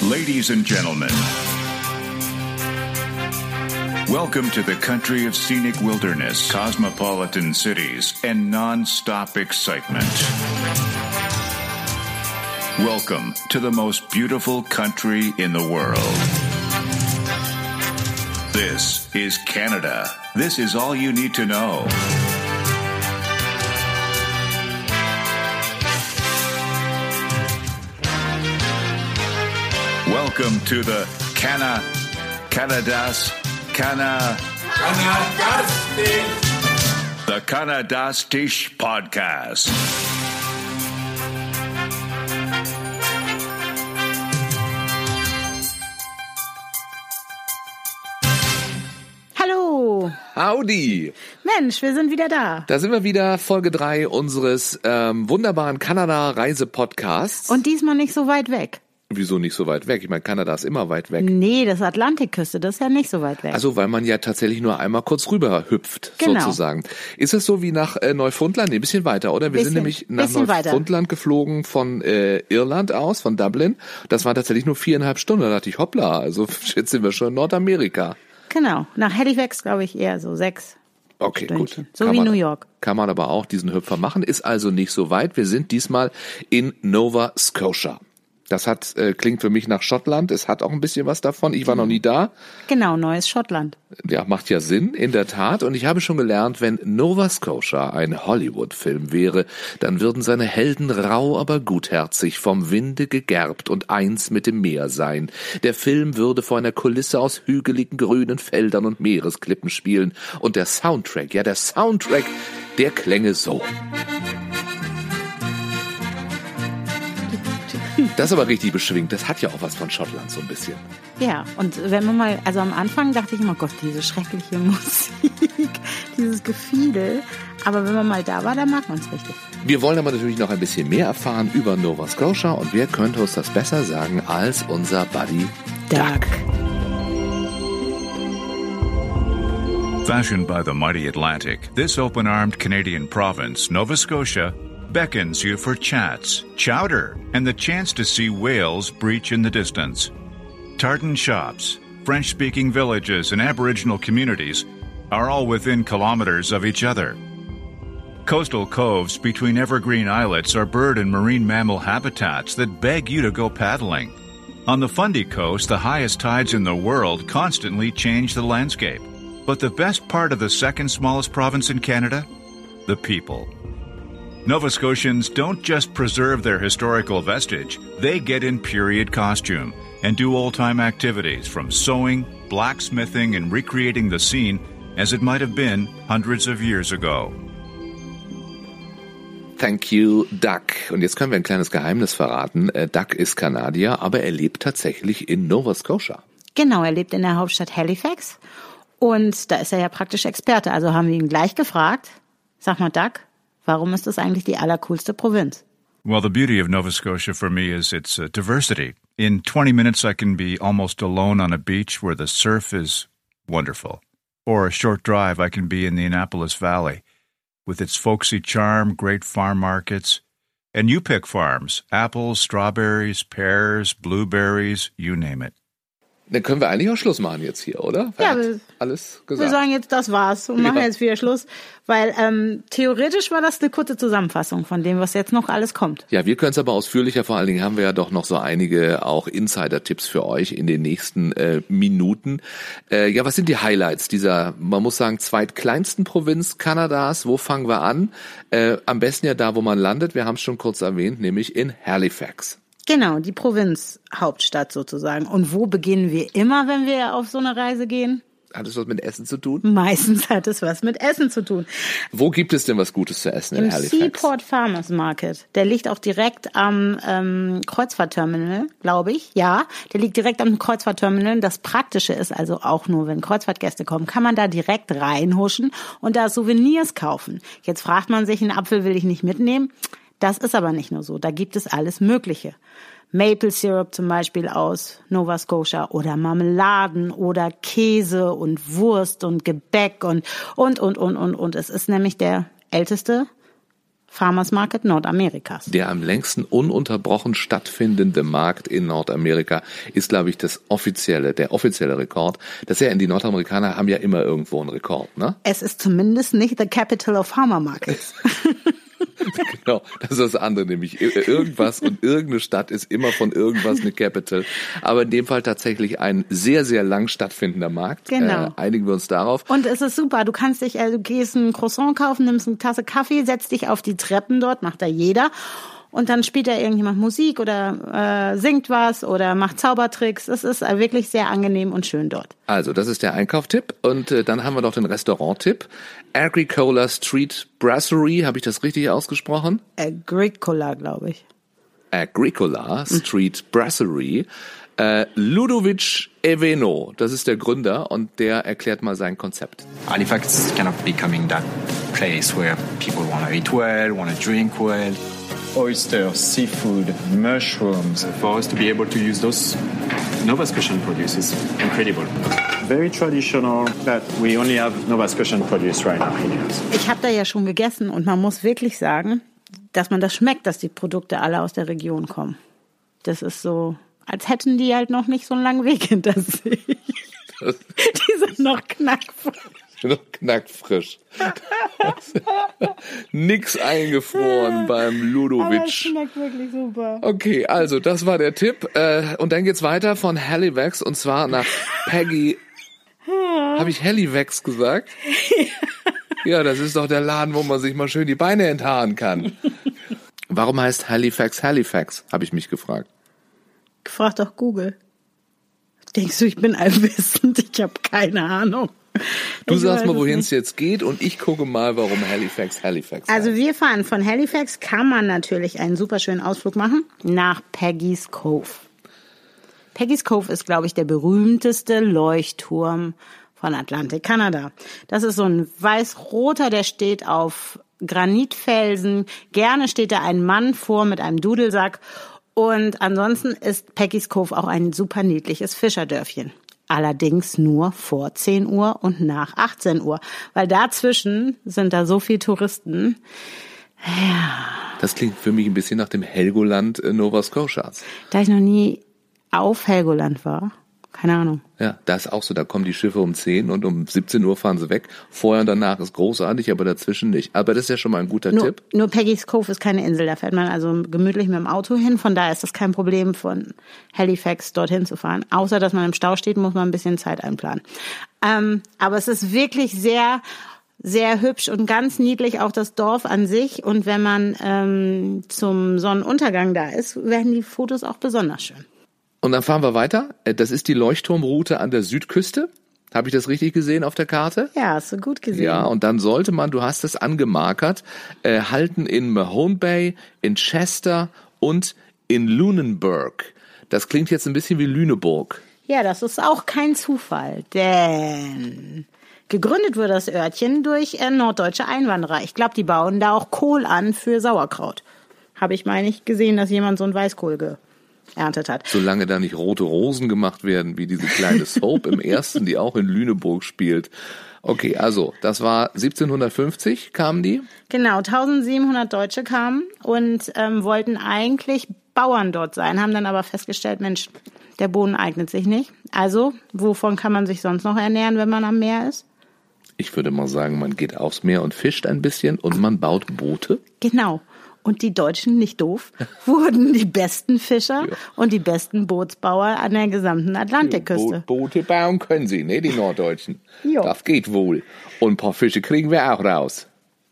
Ladies and gentlemen, welcome to the country of scenic wilderness, cosmopolitan cities, and non-stop excitement. Welcome to the most beautiful country in the world. This is Canada. This is all you need to know. Welcome to the the Kanadastisch Podcast. Hallo. Howdy. Mensch, wir sind wieder da. Da sind wir wieder, Folge 3 unseres wunderbaren Kanada-Reise-Podcasts. Und diesmal nicht so weit weg. Wieso nicht so weit weg? Ich meine, Kanada ist immer weit weg. Nee, das Atlantikküste, das ist ja nicht so weit weg. Also, weil man ja tatsächlich nur einmal kurz rüber hüpft, genau. Sozusagen. Ist es so wie nach Neufundland? Nee, ein bisschen weiter, oder? Wir sind nämlich nach Neufundland geflogen von Irland aus, von Dublin. Das war tatsächlich nur 4,5 Stunden. Da dachte ich, hoppla, also jetzt sind wir schon in Nordamerika. Genau, nach Halifax glaube ich eher so 6. Okay, Stündchen. Gut. So wie New York. Kann man aber auch diesen Hüpfer machen, ist also nicht so weit. Wir sind diesmal in Nova Scotia. Das klingt für mich nach Schottland. Es hat auch ein bisschen was davon. Ich war noch nie da. Genau, neues Schottland. Ja, macht ja Sinn, in der Tat. Und ich habe schon gelernt, wenn Nova Scotia ein Hollywood-Film wäre, dann würden seine Helden rau, aber gutherzig, vom Winde gegerbt und eins mit dem Meer sein. Der Film würde vor einer Kulisse aus hügeligen grünen Feldern und Meeresklippen spielen. Und der Soundtrack, der klänge so. Das ist aber richtig beschwingt. Das hat ja auch was von Schottland so ein bisschen. Ja, und wenn man mal, also am Anfang dachte ich immer, Gott, diese schreckliche Musik, dieses Gefiedel. Aber wenn man mal da war, dann mag man es richtig. Wir wollen aber natürlich noch ein bisschen mehr erfahren über Nova Scotia. Und wer könnte uns das besser sagen als unser Buddy Duck? Fashioned by the mighty Atlantic, this open-armed Canadian province, Nova Scotia, beckons you for chats, chowder, and the chance to see whales breach in the distance. Tartan shops, French-speaking villages, and Aboriginal communities are all within kilometers of each other. Coastal coves between evergreen islets are bird and marine mammal habitats that beg you to go paddling. On the Fundy Coast, the highest tides in the world constantly change the landscape. But the best part of the second smallest province in Canada? The people. Nova Scotians don't just preserve their historical vestige, they get in period costume and do old-time activities from sewing, blacksmithing, and recreating the scene as it might have been hundreds of years ago. Thank you, Duck. Und jetzt können wir ein kleines Geheimnis verraten. Duck ist Kanadier, aber er lebt tatsächlich in Nova Scotia. Genau, er lebt in der Hauptstadt Halifax und da ist er ja praktisch Experte. Also haben wir ihn gleich gefragt, sag mal Duck, warum ist das eigentlich die allercoolste Provinz? Well, the beauty of Nova Scotia for me is its diversity. In 20 minutes, I can be almost alone on a beach where the surf is wonderful. Or a short drive, I can be in the Annapolis Valley with its folksy charm, great farm markets, and you pick farms, apples, strawberries, pears, blueberries, you name it. Dann können wir eigentlich auch Schluss machen jetzt hier, oder? Ja, alles gesagt. Wir sagen jetzt, das war's und machen jetzt wieder Schluss, weil theoretisch war das eine kurze Zusammenfassung von dem, was jetzt noch alles kommt. Ja, wir können es aber ausführlicher, vor allen Dingen haben wir ja doch noch so einige auch Insider-Tipps für euch in den nächsten Minuten. Ja, was sind die Highlights dieser, man muss sagen, zweitkleinsten Provinz Kanadas? Wo fangen wir an? Am besten ja da, wo man landet, wir haben es schon kurz erwähnt, nämlich in Halifax. Genau, die Provinzhauptstadt sozusagen. Und wo beginnen wir immer, wenn wir auf so eine Reise gehen? Hat es was mit Essen zu tun? Meistens hat es was mit Essen zu tun. Wo gibt es denn was Gutes zu essen in Halifax? Im Seaport Farmers Market. Der liegt auch direkt am Kreuzfahrtterminal, glaube ich. Ja, der liegt direkt am Kreuzfahrtterminal. Das Praktische ist also auch nur, wenn Kreuzfahrtgäste kommen, kann man da direkt reinhuschen und da Souvenirs kaufen. Jetzt fragt man sich, einen Apfel will ich nicht mitnehmen. Das ist aber nicht nur so. Da gibt es alles Mögliche. Maple Syrup zum Beispiel aus Nova Scotia oder Marmeladen oder Käse und Wurst und Gebäck und. Es ist nämlich der älteste Farmers Market Nordamerikas. Der am längsten ununterbrochen stattfindende Markt in Nordamerika ist, glaube ich, der offizielle Rekord. Die Nordamerikaner haben ja immer irgendwo einen Rekord, ne? Es ist zumindest nicht the capital of Farmer Markets. Genau, das ist das andere, nämlich irgendwas und irgendeine Stadt ist immer von irgendwas eine Capital. Aber in dem Fall tatsächlich ein sehr, sehr lang stattfindender Markt. Genau. Einigen wir uns darauf. Und es ist super, du gehst ein Croissant kaufen, nimmst eine Tasse Kaffee, setzt dich auf die Treppen dort, macht da jeder. Und dann spielt da irgendjemand Musik oder singt was oder macht Zaubertricks. Es ist wirklich sehr angenehm und schön dort. Also, das ist der Einkauftipp. Und dann haben wir noch den Restauranttipp. Agricola Street Brasserie, habe ich das richtig ausgesprochen? Agricola, glaube ich. Agricola Street Brasserie. Ludovic Eveno, das ist der Gründer und der erklärt mal sein Konzept. Halifax is kind of becoming that place where people want to eat well, want to drink well. Oysters, seafood, mushrooms. For us to be able to use those Nova Scotian produce is incredible. Very traditional, but we only have Nova Scotian produce right now in here. Ich habe da ja schon gegessen und man muss wirklich sagen, dass man das schmeckt, dass die Produkte alle aus der Region kommen. Das ist so, als hätten die halt noch nicht so einen langen Weg hinter sich. Die sind noch knackfrisch. Knackfrisch. Nix eingefroren beim Ludovic. Aber es schmeckt wirklich super. Okay, also das war der Tipp. Und dann geht's weiter von Halifax und zwar nach Peggy. Habe ich Halifax gesagt? Ja, das ist doch der Laden, wo man sich mal schön die Beine enthaaren kann. Warum heißt Halifax Halifax, habe ich mich gefragt. Frag doch Google. Denkst du, ich bin allwissend? Ich habe keine Ahnung. Du sagst mal, wohin es jetzt geht und ich gucke mal, warum Halifax Halifax heißt. Also wir fahren von Halifax, kann man natürlich einen super schönen Ausflug machen, nach Peggy's Cove. Peggy's Cove ist, glaube ich, der berühmteste Leuchtturm von Atlantik, Kanada. Das ist so ein weiß-roter, der steht auf Granitfelsen. Gerne steht da ein Mann vor mit einem Dudelsack. Und ansonsten ist Peggy's Cove auch ein super niedliches Fischerdörfchen. Allerdings nur vor 10 Uhr und nach 18 Uhr. Weil dazwischen sind da so viele Touristen. Ja. Das klingt für mich ein bisschen nach dem Helgoland Nova Scotias. Da ich noch nie auf Helgoland war, keine Ahnung. Ja, das ist auch so. Da kommen die Schiffe um 10 und um 17 Uhr fahren sie weg. Vorher und danach ist großartig, aber dazwischen nicht. Aber das ist ja schon mal ein guter Tipp. Nur Peggy's Cove ist keine Insel. Da fährt man also gemütlich mit dem Auto hin. Von daher ist das kein Problem, von Halifax dorthin zu fahren. Außer, dass man im Stau steht, muss man ein bisschen Zeit einplanen. Aber es ist wirklich sehr, sehr hübsch und ganz niedlich, auch das Dorf an sich. Und wenn man zum Sonnenuntergang da ist, werden die Fotos auch besonders schön. Und dann fahren wir weiter. Das ist die Leuchtturmroute an der Südküste. Habe ich das richtig gesehen auf der Karte? Ja, hast du gut gesehen. Ja, und dann sollte man, du hast es angemarkert, halten in Mahone Bay, in Chester und in Lunenburg. Das klingt jetzt ein bisschen wie Lüneburg. Ja, das ist auch kein Zufall, denn gegründet wurde das Örtchen durch norddeutsche Einwanderer. Ich glaube, die bauen da auch Kohl an für Sauerkraut. Habe ich mal nicht gesehen, dass jemand so einen Weißkohl geerntet hat. Solange da nicht rote Rosen gemacht werden, wie diese kleine Soap im ersten, die auch in Lüneburg spielt. Okay, also, das war 1750 kamen die? Genau, 1700 Deutsche kamen und wollten eigentlich Bauern dort sein, haben dann aber festgestellt, Mensch, der Boden eignet sich nicht. Also, wovon kann man sich sonst noch ernähren, wenn man am Meer ist? Ich würde mal sagen, man geht aufs Meer und fischt ein bisschen und man baut Boote. Genau. Und die Deutschen, nicht doof, wurden die besten Fischer und die besten Bootsbauer an der gesamten Atlantikküste. Boote bauen können sie, ne, die Norddeutschen. Jo. Das geht wohl. Und ein paar Fische kriegen wir auch raus.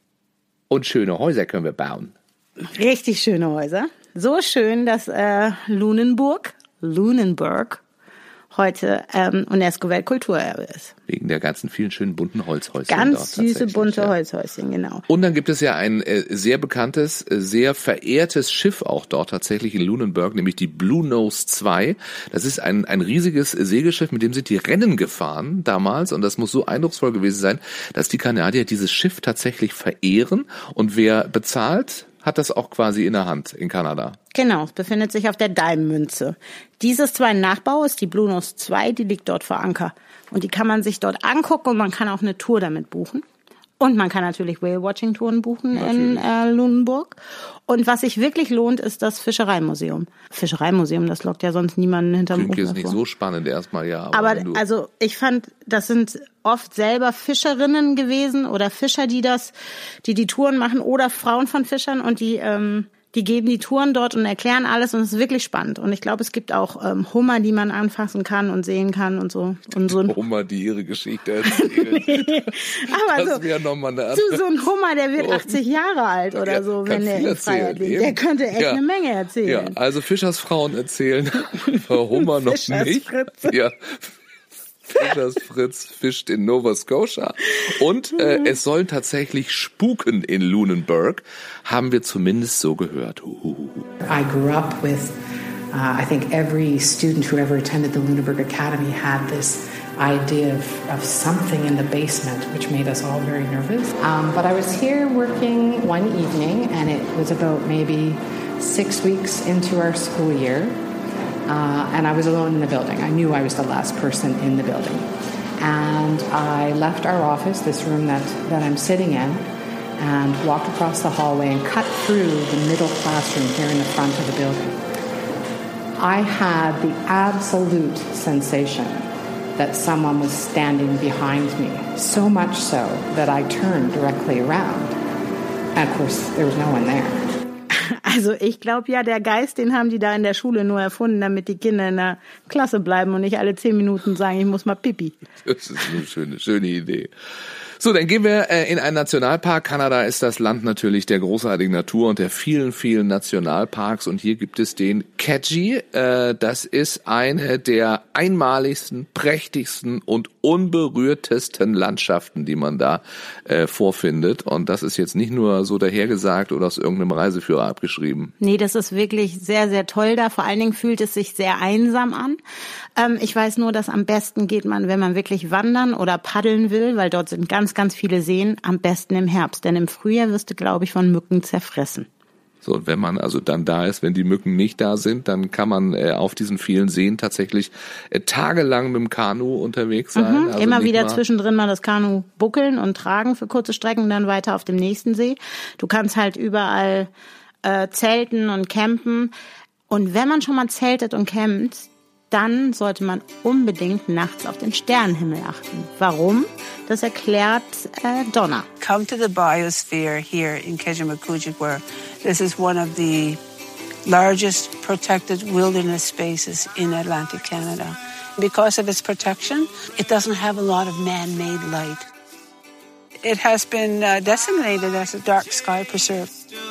Und schöne Häuser können wir bauen. Richtig schöne Häuser. So schön, dass Lunenburg heute UNESCO-Weltkulturerbe ist. Wegen der ganzen vielen schönen bunten Holzhäuschen. Ganz dort süße, bunte Holzhäuschen, genau. Und dann gibt es ja ein sehr bekanntes, sehr verehrtes Schiff auch dort tatsächlich in Lunenburg, nämlich die Blue Nose 2. Das ist ein riesiges Segelschiff, mit dem sind die Rennen gefahren damals. Und das muss so eindrucksvoll gewesen sein, dass die Kanadier dieses Schiff tatsächlich verehren. Und wer bezahlt, hat das auch quasi in der Hand in Kanada. Genau, es befindet sich auf der Dime-Münze. Dieses zwar ein Nachbau ist, die Blue Nose 2, die liegt dort vor Anker. Und die kann man sich dort angucken und man kann auch eine Tour damit buchen. Und man kann natürlich Whale-Watching-Touren buchen in Lunenburg. Und was sich wirklich lohnt, ist das Fischereimuseum. Fischereimuseum, das lockt ja sonst niemanden hinterm Ofen. Klingt jetzt nicht so spannend erstmal, ja. Aber also ich fand, das sind oft selber Fischerinnen gewesen oder Fischer, die Touren machen oder Frauen von Fischern und die geben die Touren dort und erklären alles und es ist wirklich spannend. Und ich glaube, es gibt auch Hummer, die man anfassen kann und sehen kann und so. Und so Hummer, die ihre Geschichte erzählen. Aber das wäre nochmal eine so ein Hummer, der wird 80 Jahre alt oder so, wenn der in Freiheit lebt. Der könnte echt eine Menge erzählen. Ja, also Fischersfrauen erzählen, Hummer noch nicht. Ja. Fischers Fritz fischt in Nova Scotia. Und es soll tatsächlich spuken in Lunenburg, haben wir zumindest so gehört. I grew up with, I think every student who ever attended the Lunenburg Academy had this idea of something in the basement, which made us all very nervous. But I was here working one evening, and it was about maybe 6 weeks into our school year. And I was alone in the building. I knew I was the last person in the building. And I left our office, this room that I'm sitting in, and walked across the hallway and cut through the middle classroom here in the front of the building. I had the absolute sensation that someone was standing behind me, so much so that I turned directly around. And of course, there was no one there. Also ich glaube ja, der Geist, den haben die da in der Schule nur erfunden, damit die Kinder in der Klasse bleiben und nicht alle 10 Minuten sagen, ich muss mal pipi. Das ist eine schöne Idee. So, dann gehen wir in einen Nationalpark. Kanada ist das Land natürlich der großartigen Natur und der vielen, vielen Nationalparks. Und hier gibt es den Keji. Das ist eine der einmaligsten, prächtigsten und unberührtesten Landschaften, die man da vorfindet. Und das ist jetzt nicht nur so dahergesagt oder aus irgendeinem Reiseführer abgeschrieben. Nee, das ist wirklich sehr, sehr toll da. Vor allen Dingen fühlt es sich sehr einsam an. Ich weiß nur, dass am besten geht man, wenn man wirklich wandern oder paddeln will, weil dort sind ganz, ganz viele Seen, am besten im Herbst. Denn im Frühjahr wirst du, glaube ich, von Mücken zerfressen. So, und wenn man also dann da ist, wenn die Mücken nicht da sind, dann kann man auf diesen vielen Seen tatsächlich tagelang mit dem Kanu unterwegs sein. Also immer wieder zwischendrin mal das Kanu buckeln und tragen für kurze Strecken, dann weiter auf dem nächsten See. Du kannst halt überall zelten und campen. Und wenn man schon mal zeltet und campt, dann sollte man unbedingt nachts auf den Sternenhimmel achten. Warum? Das erklärt Donna. Come to the biosphere here in Kejimkujik, where this is one of the largest protected wilderness spaces in Atlantic Canada. Because of its protection, it doesn't have a lot of man-made light. It has been designated as a dark sky preserve.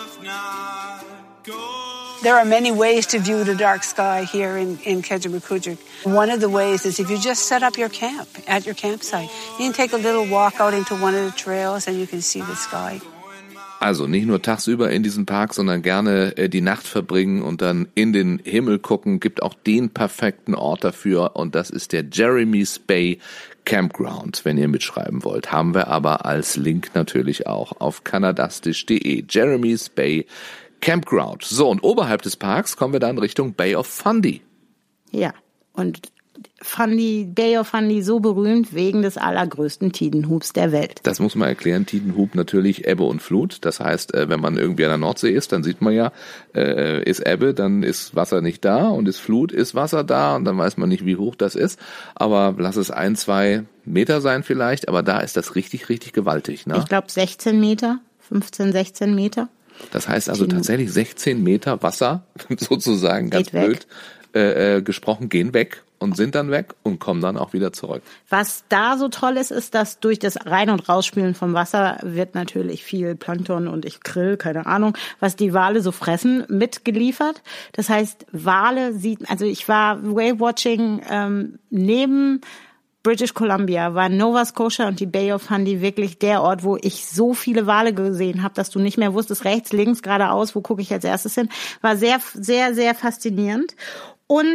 There are many ways to view the dark sky here in Kejimkujik. One of the ways is if you just set up your camp at your campsite. You can take a little walk out into one of the trails and you can see the sky. Also nicht nur tagsüber in diesem Park, sondern gerne die Nacht verbringen und dann in den Himmel gucken. Gibt auch den perfekten Ort dafür und das ist der Jeremy's Bay Campground, wenn ihr mitschreiben wollt. Haben wir aber als Link natürlich auch auf kanadastisch.de. Jeremy's Bay Campground. So, und oberhalb des Parks kommen wir dann Richtung Bay of Fundy. Ja, und Bay of Fundy so berühmt wegen des allergrößten Tidenhubs der Welt. Das muss man erklären. Tidenhub natürlich Ebbe und Flut. Das heißt, wenn man irgendwie an der Nordsee ist, dann sieht man ja, ist Ebbe, dann ist Wasser nicht da und ist Flut, ist Wasser da und dann weiß man nicht, wie hoch das ist. Aber lass es 1-2 Meter sein vielleicht, aber da ist das richtig, richtig gewaltig. Ne? Ich glaube 16 Meter, 15, 16 Meter. Das heißt also tatsächlich 16 Meter Wasser, sozusagen ganz blöd gesprochen, gehen weg und sind dann weg und kommen dann auch wieder zurück. Was da so toll ist, ist, dass durch das Rein- und Rausspülen vom Wasser wird natürlich viel Plankton und Krill, keine Ahnung, was die Wale so fressen, mitgeliefert. Das heißt, ich war Whale-Watching neben British Columbia, war Nova Scotia und die Bay of Fundy wirklich der Ort, wo ich so viele Wale gesehen habe, dass du nicht mehr wusstest, rechts, links, geradeaus, wo gucke ich als erstes hin. War sehr, sehr, sehr faszinierend. Und,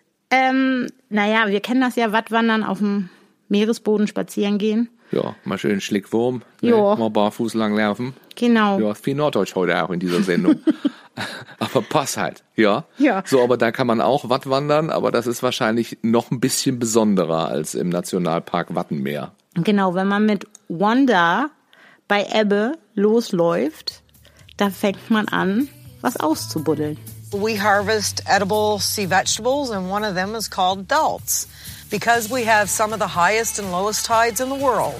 wir kennen das ja, Wattwandern auf dem Meeresboden spazieren gehen. Ja, mal schön Schlickwurm, mal barfuß langlaufen. Genau. Ja, viel Norddeutsch heute auch in dieser Sendung. Aber pass halt, ja. So, aber da kann man auch Wattwandern, aber das ist wahrscheinlich noch ein bisschen besonderer als im Nationalpark Wattenmeer. Genau, wenn man mit Wanda bei Ebbe losläuft, da fängt man an, was auszubuddeln. We harvest edible sea vegetables, and one of them is called dulse. Because we have some of the highest and lowest tides in the world,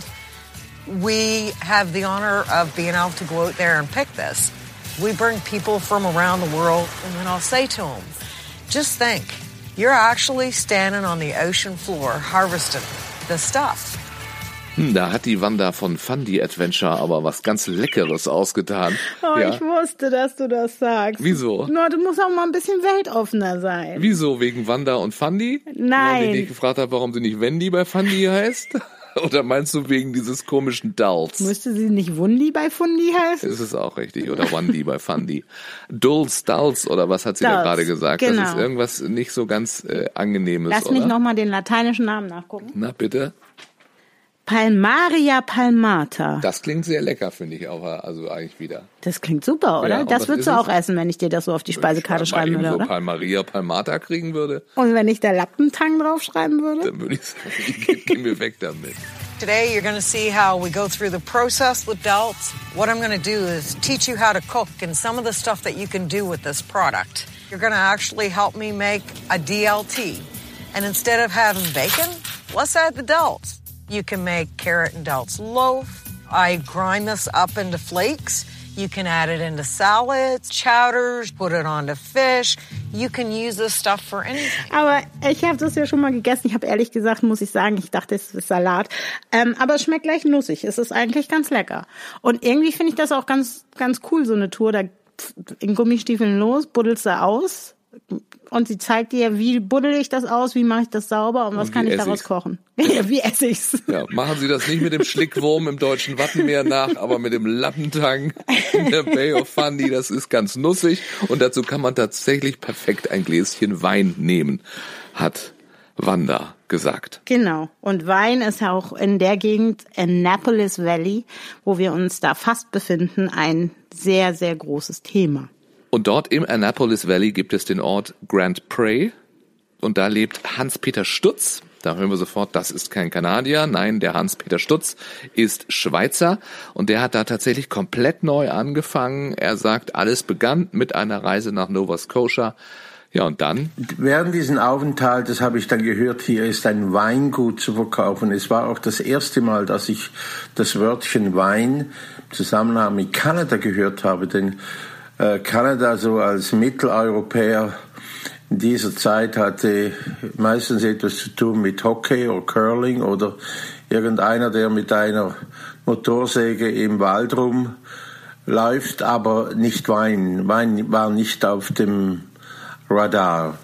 we have the honor of being able to go out there and pick this. We bring people from around the world, and then I'll say to them, just think, you're actually standing on the ocean floor harvesting the stuff. Da hat die Wanda von Fundy Adventure aber was ganz Leckeres ausgetan. Oh, ja. Ich wusste, dass du das sagst. Wieso? No, du musst auch mal ein bisschen weltoffener sein. Wieso? Wegen Wanda und Fundy? Nein. Weil ich dich gefragt habe, warum sie nicht Wendy bei Fundy heißt? Oder meinst du wegen dieses komischen Dulce? Müsste sie nicht Wundi bei Fundi heißen? Das ist auch richtig. Oder Wandi bei Fundy. Dulce, oder was hat sie da Dulce, gerade gesagt? genau. Das ist irgendwas nicht so ganz Angenehmes, Lass oder? mich nochmal den lateinischen Namen nachgucken. Na, bitte? Palmaria palmata. Das klingt sehr lecker, finde ich auch, also eigentlich wieder. Das klingt super, oder? Ja, und das was würdest ist du auch es? essen, wenn ich dir das so auf die Speisekarte schreiben würde, so oder? Palmaria palmata kriegen würde, Und wenn ich da Lappentang draufschreiben würde? dann würde ich sagen, geh mir weg damit. Today you're going to see how we go through the process with dulse. What I'm going to do is teach you how to cook and some of the stuff that you can do with this product. You're going to actually help me make a DLT. And instead of having bacon, let's add the dulse. You can make carrot and dulse loaf. I grind this up into flakes. You can add it into salads, chowders, put it onto fish. You can use this stuff for anything. Aber ich habe das ja schon mal gegessen. Ich habe ehrlich gesagt, muss ich sagen, ich dachte, es ist Salat. Aber es schmeckt gleich nussig. Es ist eigentlich ganz lecker. Und irgendwie finde ich das auch ganz, ganz cool, so eine Tour. Da in Gummistiefeln los, buddelst du aus. Und sie zeigt dir, wie buddel ich das aus, wie mache ich das sauber und was kann ich daraus kochen. Wie esse ich's? Ja, machen Sie das nicht mit dem Schlickwurm im deutschen Wattenmeer nach, aber mit dem Lappentang in der Bay of Fundy. Das ist ganz nussig und dazu kann man tatsächlich perfekt ein Gläschen Wein nehmen, hat Wanda gesagt. Genau. Und Wein ist ja auch in der Gegend, Annapolis Valley, wo wir uns da fast befinden, ein sehr, sehr großes Thema. Und dort im Annapolis Valley gibt es den Ort Grand Prairie und da lebt Hans-Peter Stutz. Da hören wir sofort, das ist kein Kanadier. Nein, der Hans-Peter Stutz ist Schweizer und der hat da tatsächlich komplett neu angefangen. Er sagt, alles begann mit einer Reise nach Nova Scotia. Ja, und dann? Während diesem Aufenthalt, das habe ich dann gehört, hier ist ein Weingut zu verkaufen. Es war auch das erste Mal, dass ich das Wörtchen Wein im Zusammenhang mit Kanada gehört habe, denn Kanada so als Mitteleuropäer in dieser Zeit hatte meistens etwas zu tun mit Hockey oder Curling oder irgendeiner, der mit einer Motorsäge im Wald rumläuft, aber nicht Wein. Wein war nicht auf dem Radar.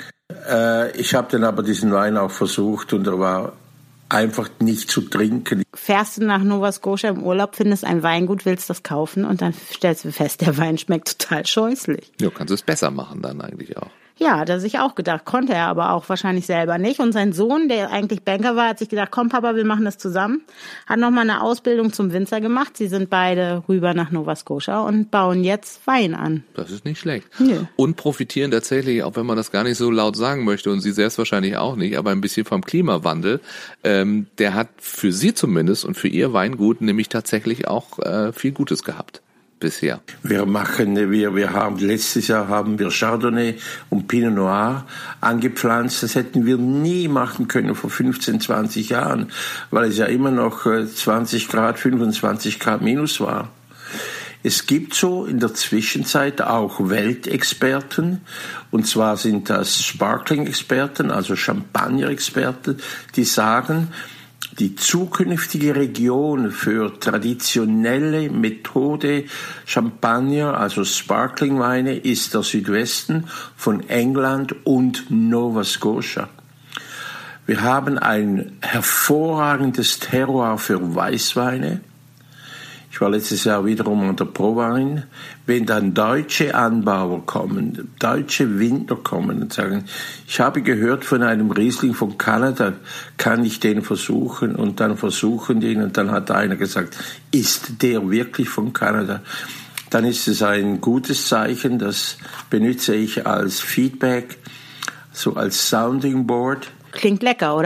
Ich habe dann aber diesen Wein auch versucht und er war einfach nicht zu trinken. Fährst du nach Nova Scotia im Urlaub, findest ein Weingut, willst das kaufen und dann stellst du fest, der Wein schmeckt total scheußlich. Ja, kannst du es besser machen dann eigentlich auch. Ja, hat er sich auch gedacht, konnte er aber auch wahrscheinlich selber nicht. Und sein Sohn, der eigentlich Banker war, hat sich gedacht, komm Papa, wir machen das zusammen. Hat nochmal eine Ausbildung zum Winzer gemacht. Sie sind beide rüber nach Nova Scotia und bauen jetzt Wein an. Das ist nicht schlecht. Nö. Und profitieren tatsächlich, auch wenn man das gar nicht so laut sagen möchte und sie selbst wahrscheinlich auch nicht, aber ein bisschen vom Klimawandel. Der hat für sie zumindest und für ihr Weingut nämlich tatsächlich auch viel Gutes gehabt. Bisher. Wir haben letztes Jahr haben wir Chardonnay und Pinot Noir angepflanzt. Das hätten wir nie machen können vor 15, 20 Jahren, weil es ja immer noch 20 Grad, 25 Grad minus war. Es gibt so in der Zwischenzeit auch Weltexperten, und zwar sind das Sparkling-Experten, also Champagner-Experten, die sagen, die zukünftige Region für traditionelle Methode Champagner, also Sparklingweine, ist der Südwesten von England und Nova Scotia. Wir haben ein hervorragendes Terroir für Weißweine. Ich war letztes Jahr wiederum an der Prowein. Wenn dann deutsche Anbauer kommen, deutsche Winzer kommen und sagen, ich habe gehört von einem Riesling von Kanada, kann ich den versuchen? Und dann versuchen die ihn und dann hat einer gesagt, ist der wirklich von Kanada? Dann ist es ein gutes Zeichen, das benutze ich als Feedback, so als Sounding Board. Klingt lecker, oder?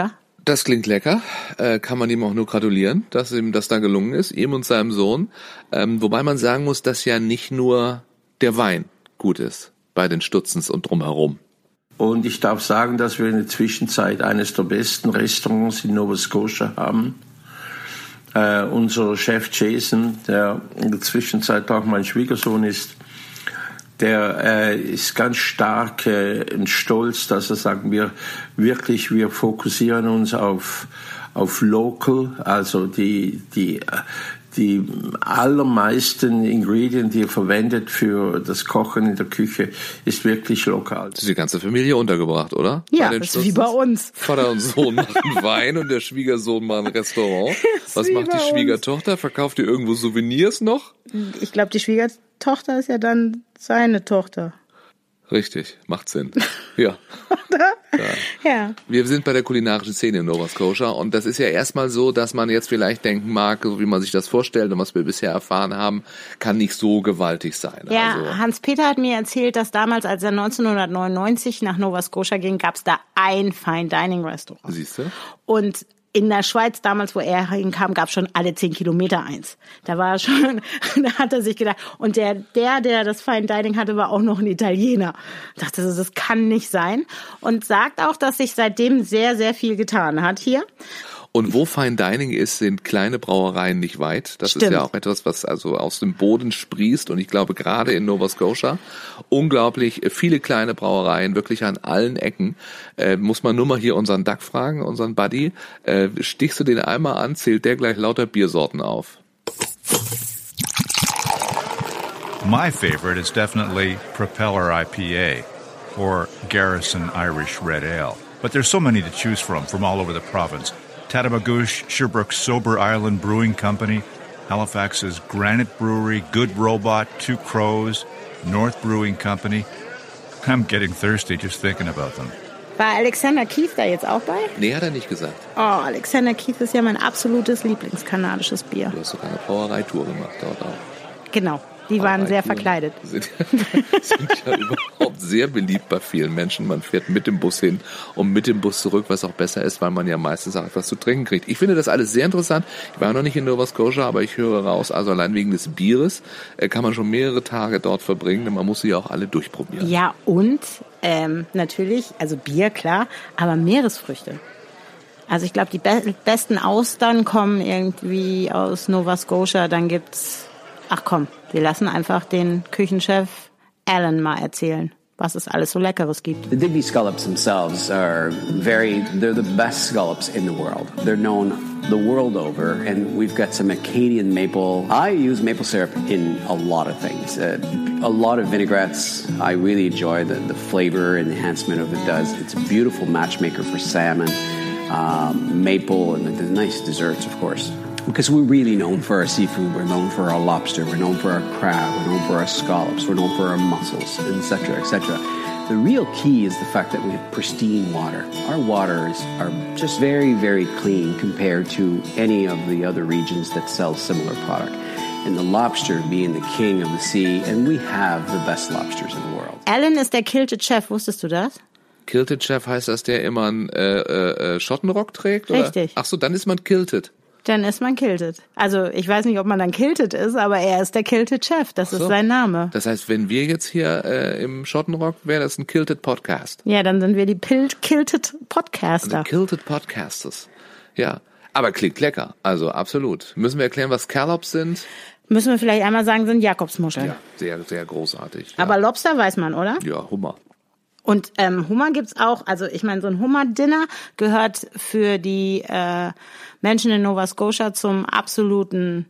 Das klingt lecker. Kann man ihm auch nur gratulieren, dass ihm das da gelungen ist, ihm und seinem Sohn. Wobei man sagen muss, dass ja nicht nur der Wein gut ist bei den Stutzens und drumherum. Und ich darf sagen, dass wir in der Zwischenzeit eines der besten Restaurants in Nova Scotia haben. Unser Chef Jason, der in der Zwischenzeit auch mein Schwiegersohn ist, der ist ganz stark und stolz, dass er sagt, wir fokussieren uns auf Local, also die allermeisten Ingredienten, die er verwendet für das Kochen in der Küche, ist wirklich lokal. Das ist die ganze Familie untergebracht, oder? Ja, das ist wie bei uns. Vater und Sohn machen Wein und der Schwiegersohn macht ein Restaurant. Was macht die Schwiegertochter? Verkauft ihr irgendwo Souvenirs noch? Ich glaube, die Schwiegertochter ist ja dann seine Tochter. Richtig, macht Sinn. Ja. Ja. Wir sind bei der kulinarischen Szene in Nova Scotia und das ist ja erstmal so, dass man jetzt vielleicht denken mag, so wie man sich das vorstellt und was wir bisher erfahren haben, kann nicht so gewaltig sein. Ja, also Hans-Peter hat mir erzählt, dass damals, als er 1999 nach Nova Scotia ging, gab es da ein Fine Dining Restaurant. Siehst du? Und in der Schweiz damals, wo er hinkam, gab es schon alle 10 Kilometer eins. Da war schon, da hat er sich gedacht, und der das Fine Dining hatte, war auch noch ein Italiener. Ich dachte, das kann nicht sein. Und sagt auch, dass sich seitdem sehr, sehr viel getan hat hier. Und wo Fine Dining ist, sind kleine Brauereien nicht weit. Das Stimmt. ist ja auch etwas, was also aus dem Boden sprießt. Und ich glaube, gerade in Nova Scotia unglaublich viele kleine Brauereien, wirklich an allen Ecken. Muss man nur mal hier unseren Duck fragen, unseren Buddy. Stichst du den einmal an, zählt der gleich lauter Biersorten auf. My favorite is definitely Propeller IPA or Garrison Irish Red Ale. But there's so many to choose from all over the province. Tatamagouche, Sherbrooke Sober Island Brewing Company, Halifax's Granite Brewery, Good Robot, Two Crows, North Brewing Company. I'm getting thirsty just thinking about them. War Alexander Keith da jetzt auch bei? Nee, hat er nicht gesagt. Oh, Alexander Keith ist ja mein absolutes Lieblingskanadisches Bier. Du hast sogar eine Brauereitour gemacht dort auch. Genau. Die waren sehr verkleidet. Sind ja überhaupt sehr beliebt bei vielen Menschen. Man fährt mit dem Bus hin und mit dem Bus zurück, was auch besser ist, weil man ja meistens auch etwas zu trinken kriegt. Ich finde das alles sehr interessant. Ich war noch nicht in Nova Scotia, aber ich höre raus, also allein wegen des Bieres kann man schon mehrere Tage dort verbringen, denn man muss sie ja auch alle durchprobieren. Ja, und natürlich, also Bier, klar, aber Meeresfrüchte. Also ich glaube, die besten Austern kommen irgendwie aus Nova Scotia. Dann gibt's, ach komm, wir lassen einfach den Küchenchef Alan mal erzählen, was es alles so Leckeres gibt. The Digby scallops themselves they're the best scallops in the world. They're known the world over, and we've got some Acadian maple. I use maple syrup in a lot of things. A lot of vinaigrettes. I really enjoy the flavor and enhancement of it does. It's a beautiful matchmaker for salmon, maple, and the nice desserts, of course. Because we're really known for our seafood, we're known for our lobster, we're known for our crab, we're known for our scallops, we're known for our mussels, etc., etc. The real key is the fact that we have pristine water. Our waters are just very, very clean compared to any of the other regions that sell similar product. And the lobster being the king of the sea, and we have the best lobsters in the world. Alan ist der Kilted Chef, wusstest du das? Kilted Chef heißt, dass der immer einen Schottenrock trägt? Oder? Richtig. Ach so, dann ist man kilted. Dann ist man kilted. Also ich weiß nicht, ob man dann kilted ist, aber er ist der Kilted Chef. Das ist sein Name. Das heißt, wenn wir jetzt hier im Schottenrock, wäre das ein Kilted Podcast. Ja, dann sind wir die Kilted Podcaster. Die Kilted Podcasters. Ja, aber klingt lecker. Also absolut. Müssen wir erklären, was Scallops sind? Müssen wir vielleicht einmal sagen, sind Jakobsmuscheln. Ja, sehr, sehr großartig. Ja. Aber Lobster weiß man, oder? Ja, Hummer. Und Hummer gibt's auch, also ich meine, so ein Hummer-Dinner gehört für die Menschen in Nova Scotia zum absoluten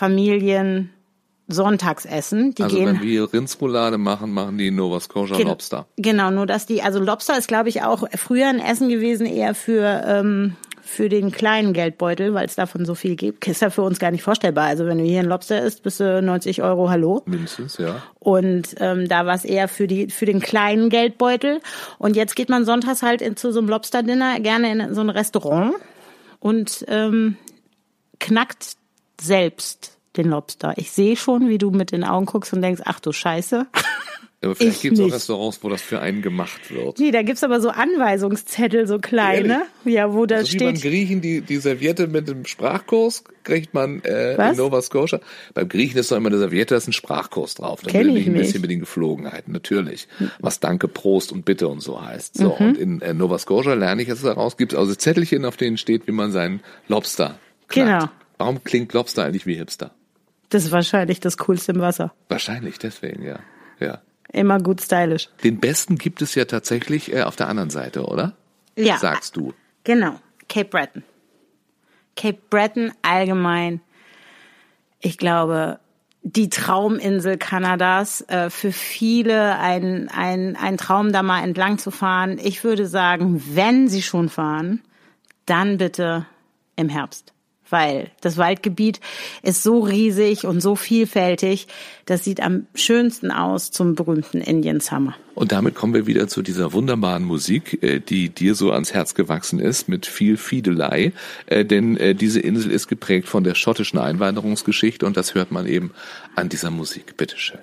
Familien-Sonntagsessen. Die also gehen, wenn wir Rindsroulade machen, machen die Nova Scotia Lobster. Genau, nur dass die, also Lobster ist, glaube ich, auch früher ein Essen gewesen, eher für den kleinen Geldbeutel, weil es davon so viel gibt. Ist ja für uns gar nicht vorstellbar. Also wenn du hier ein Lobster isst, bist du 90 €, hallo. Mindestens, ja. Und da war es eher für den kleinen Geldbeutel. Und jetzt geht man sonntags halt zu so einem Lobster-Dinner gerne in so ein Restaurant und knackt selbst den Lobster. Ich sehe schon, wie du mit den Augen guckst und denkst, ach du Scheiße. Aber vielleicht gibt es auch Restaurants, wo das für einen gemacht wird. Nee, da gibt's aber so Anweisungszettel, so kleine, ja, wo da also steht. Wie beim Griechen, die Serviette mit dem Sprachkurs kriegt man in Nova Scotia. Beim Griechen ist doch immer eine Serviette, da ist ein Sprachkurs drauf. Dann bin ich ein bisschen mit den Geflogenheiten, natürlich. Was Danke, Prost und Bitte und so heißt. So, und in Nova Scotia lerne ich jetzt daraus, gibt es also Zettelchen, auf denen steht, wie man seinen Lobster knackt. Genau. Warum klingt Lobster eigentlich wie Hipster? Das ist wahrscheinlich das Coolste im Wasser. Wahrscheinlich, deswegen, ja. Immer gut stylisch. Den besten gibt es ja tatsächlich auf der anderen Seite, oder? Ja. Sagst du. Genau. Cape Breton. Cape Breton allgemein, ich glaube, die Trauminsel Kanadas, für viele ein Traum, da mal entlang zu fahren. Ich würde sagen, wenn Sie schon fahren, dann bitte im Herbst. Weil das Waldgebiet ist so riesig und so vielfältig, das sieht am schönsten aus zum berühmten Indian Summer. Und damit kommen wir wieder zu dieser wunderbaren Musik, die dir so ans Herz gewachsen ist, mit viel Fiedelei. Denn diese Insel ist geprägt von der schottischen Einwanderungsgeschichte und das hört man eben an dieser Musik. Bitteschön.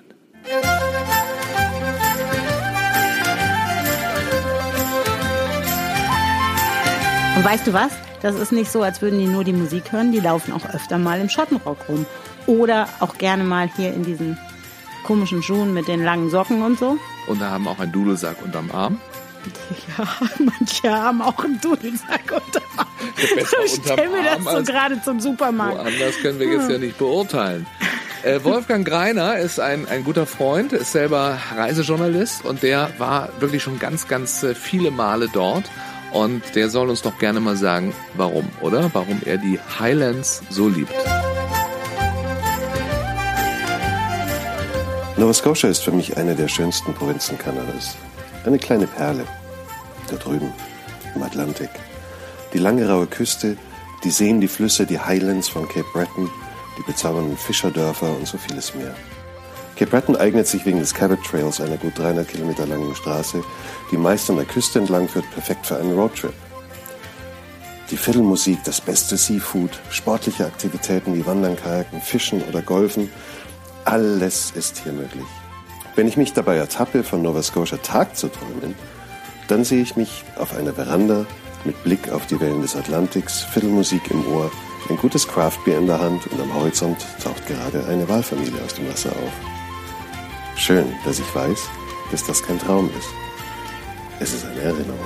Und weißt du was? Das ist nicht so, als würden die nur die Musik hören. Die laufen auch öfter mal im Schottenrock rum. Oder auch gerne mal hier in diesen komischen Schuhen mit den langen Socken und so. Und da haben auch einen Dudelsack unterm Arm. Ja, manche haben auch einen Dudelsack unterm Arm. Ich stelle mir das so gerade zum Supermarkt. Woanders können wir jetzt ja nicht beurteilen. Wolfgang Greiner ist ein guter Freund, ist selber Reisejournalist und der war wirklich schon ganz, ganz viele Male dort. Und der soll uns doch gerne mal sagen, warum, oder? Warum er die Highlands so liebt. Nova Scotia ist für mich eine der schönsten Provinzen Kanadas. Eine kleine Perle, da drüben im Atlantik. Die lange raue Küste, die Seen, die Flüsse, die Highlands von Cape Breton, die bezaubernden Fischerdörfer und so vieles mehr. Cape Breton eignet sich wegen des Cabot Trails, einer gut 300 Kilometer langen Straße, die meist an der Küste entlang führt, perfekt für einen Roadtrip. Die Fiddlemusik, das beste Seafood, sportliche Aktivitäten wie Wandern, Kajaken, Fischen oder Golfen, alles ist hier möglich. Wenn ich mich dabei ertappe, von Nova Scotia Tag zu träumen, dann sehe ich mich auf einer Veranda mit Blick auf die Wellen des Atlantiks, Fiddlemusik im Ohr, ein gutes Craftbier in der Hand und am Horizont taucht gerade eine Walfamilie aus dem Wasser auf. Schön, dass ich weiß, dass das kein Traum ist. Es ist eine Erinnerung.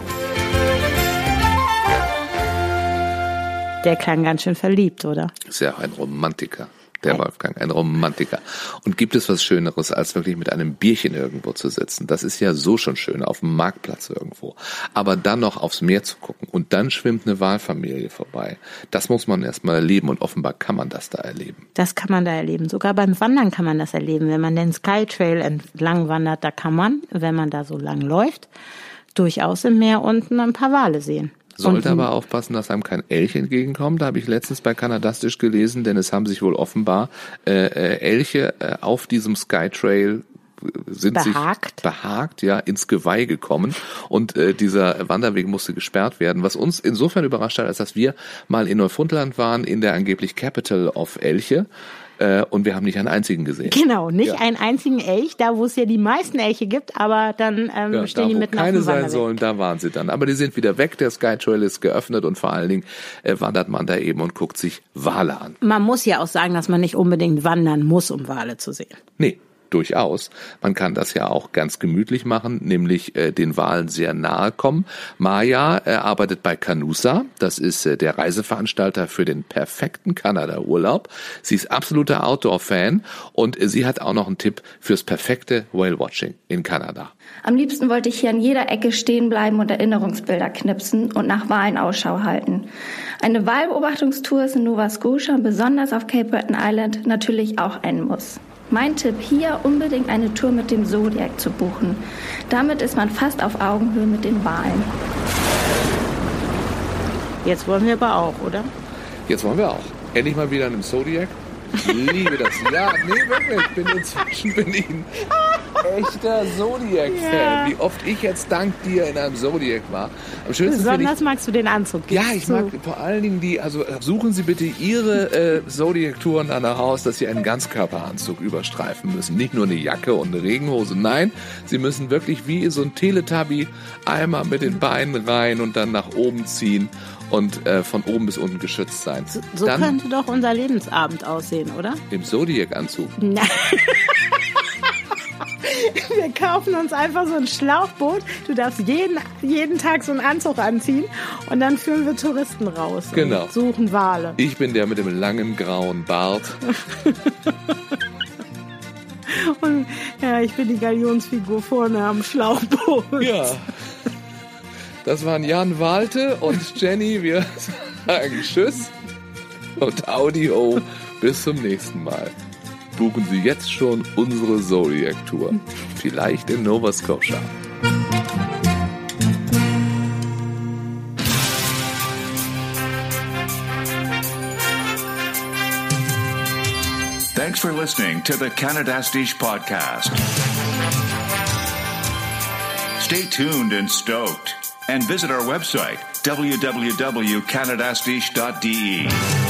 Der klang ganz schön verliebt, oder? Ist ja auch ein Romantiker. Der Wolfgang, ein Romantiker. Und gibt es was Schöneres, als wirklich mit einem Bierchen irgendwo zu sitzen? Das ist ja so schon schön, auf dem Marktplatz irgendwo. Aber dann noch aufs Meer zu gucken und dann schwimmt eine Walfamilie vorbei. Das muss man erstmal erleben und offenbar kann man das da erleben. Das kann man da erleben. Sogar beim Wandern kann man das erleben. Wenn man den Skytrail entlang wandert, da kann man, wenn man da so lang läuft, durchaus im Meer unten ein paar Wale sehen. Sollte aber aufpassen, dass einem kein Elch entgegenkommt. Da habe ich letztens bei Kanadastisch gelesen, denn es haben sich wohl offenbar Elche auf diesem Skytrail sind behagt, ja, ins Geweih gekommen und dieser Wanderweg musste gesperrt werden, was uns insofern überrascht hat, als dass wir mal in Neufundland waren, in der angeblich Capital of Elche. Und wir haben nicht einen einzigen gesehen. Genau, nicht einen einzigen Elch, da wo es ja die meisten Elche gibt, aber dann stehen die mitten auf dem Wanderweg. Keine sein sollen, da waren sie dann. Aber die sind wieder weg, der Skytrail ist geöffnet und vor allen Dingen wandert man da eben und guckt sich Wale an. Man muss ja auch sagen, dass man nicht unbedingt wandern muss, um Wale zu sehen. Nee. Durchaus. Man kann das ja auch ganz gemütlich machen, nämlich den Walen sehr nahe kommen. Maja arbeitet bei Canusa, das ist der Reiseveranstalter für den perfekten Kanada-Urlaub. Sie ist absoluter Outdoor-Fan und sie hat auch noch einen Tipp fürs perfekte Whale-Watching in Kanada. Am liebsten wollte ich hier an jeder Ecke stehen bleiben und Erinnerungsbilder knipsen und nach Walen Ausschau halten. Eine Walbeobachtungstour ist in Nova Scotia, besonders auf Cape Breton Island, natürlich auch ein Muss. Mein Tipp hier, unbedingt eine Tour mit dem Zodiac zu buchen. Damit ist man fast auf Augenhöhe mit den Walen. Jetzt wollen wir aber auch, oder? Jetzt wollen wir auch. Endlich mal wieder in einem Zodiac. Ich liebe das. Ja, nee, wirklich. Inzwischen bin ich ein echter Zodiac-Fan. Ja. Wie oft ich jetzt dank dir in einem Zodiac war. Am schönsten besonders magst du den Anzug. Ja, ich mag vor allen Dingen also suchen Sie bitte Ihre Zodiac-Touren danach aus, dass Sie einen Ganzkörperanzug überstreifen müssen. Nicht nur eine Jacke und eine Regenhose. Nein, Sie müssen wirklich wie so ein Teletubby einmal mit den Beinen rein und dann nach oben ziehen und von oben bis unten geschützt sein. So dann, könnte doch unser Lebensabend aussehen, oder? Im Zodiac-Anzug. Nein. Wir kaufen uns einfach so ein Schlauchboot. Du darfst jeden Tag so einen Anzug anziehen und dann führen wir Touristen raus. Genau. Und suchen Wale. Ich bin der mit dem langen grauen Bart. Und ja, ich bin die Galionsfigur vorne am Schlauchboot. Ja. Das waren Jan Walte und Jenny. Wir sagen Tschüss und Audio. Bis zum nächsten Mal. Buchen Sie jetzt schon unsere Zodiac-Tour. Vielleicht in Nova Scotia. Thanks for listening to the Canadastiche podcast. Stay tuned and stoked, and visit our website, www.canadastiche.de.